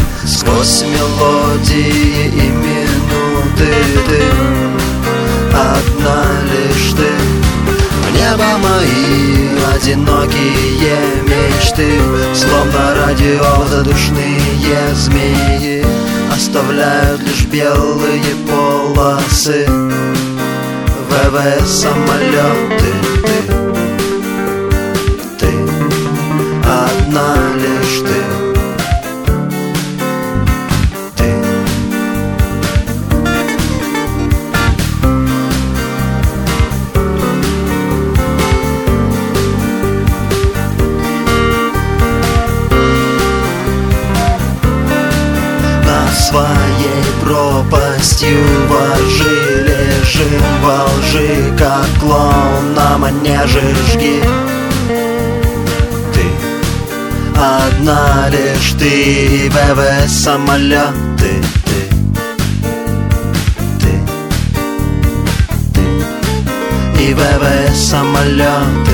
сквозь мелодии и минуты ты, одна лишь ты. В небо мои одинокие мечты, словно радиозадушные змеи, оставляют лишь белые полосы. ВВС-самолеты, ты, одна лишь ты. Своей пропастью воржи, лежим во лжи, как клоун на манеже, жги. Ты, одна лишь ты, ВВС-самолеты, ты, и ВВС-самолеты.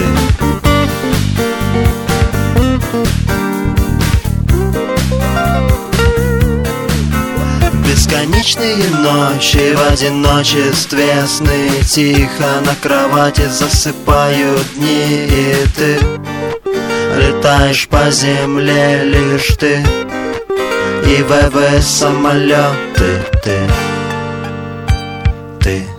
Бесконечные ночи в одиночестве, сны тихо на кровати засыпают дни, и ты летаешь по земле лишь ты, и ВВС-самолеты, ты.